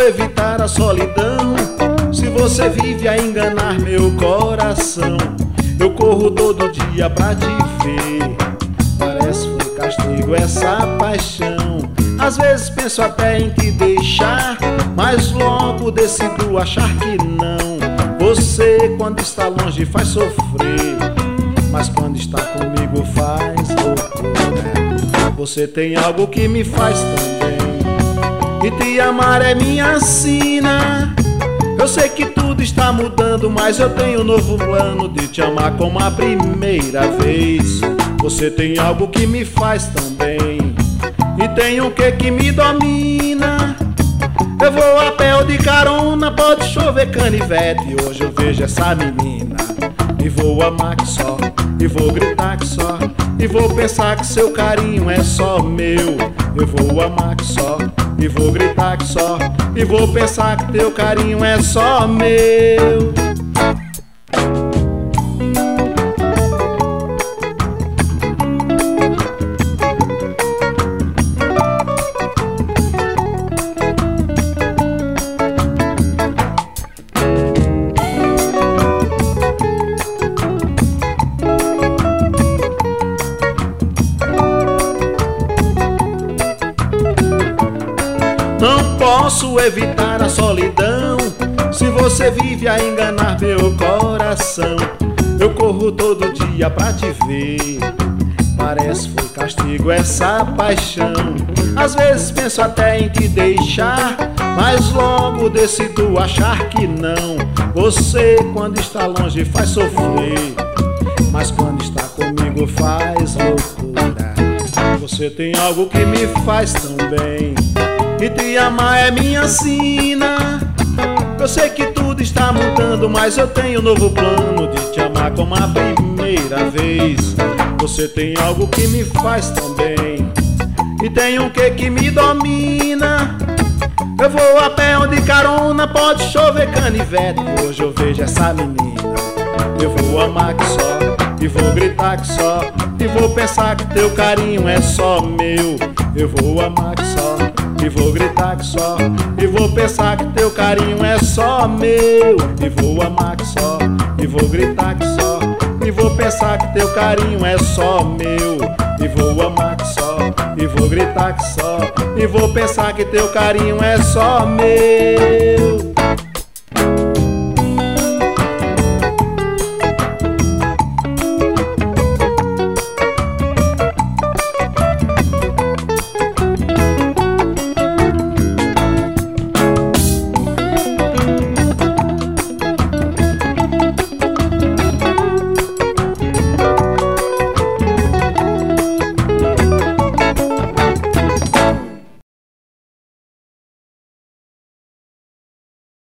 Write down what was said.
evitar a solidão se você vive a enganar meu coração. Eu corro todo dia pra te ver, parece que foi castigo essa paixão. Às vezes penso até em te deixar, mas logo decido achar que não. Você quando está longe faz sofrer, mas quando está comigo faz loucura. Você tem algo que me faz também, e te amar é minha sina. Eu sei que tudo está mudando, mas eu tenho um novo plano de te amar como a primeira vez. Você tem algo que me faz também, e tem um que me domina. Eu vou a pé ou de carona, pode chover canivete, hoje eu vejo essa menina. E vou amar que só, e vou gritar que só, e vou pensar que seu carinho é só meu. Eu vou amar que só, e vou gritar que só, e vou pensar que teu carinho é só meu. Não posso evitar a solidão se você vive a enganar meu coração. Eu corro todo dia pra te ver, parece que foi castigo essa paixão. Às vezes penso até em te deixar, mas logo decido achar que não. Você quando está longe faz sofrer, mas quando está comigo faz loucura. Você tem algo que me faz tão bem, e te amar é minha sina. Eu sei que tudo está mudando, mas eu tenho um novo plano de te amar como a primeira vez. Você tem algo que me faz também, e tem um que me domina. Eu vou a pé ou de carona, pode chover canivete, hoje eu vejo essa menina. Eu vou amar que só, e vou gritar que só, e vou pensar que teu carinho é só meu. Eu vou amar que só, e vou gritar que só, e vou pensar que teu carinho é só meu. E vou amar que só, e vou gritar que só, e vou pensar que teu carinho é só meu. E vou amar que só, e vou gritar que só, e vou pensar que teu carinho é só meu.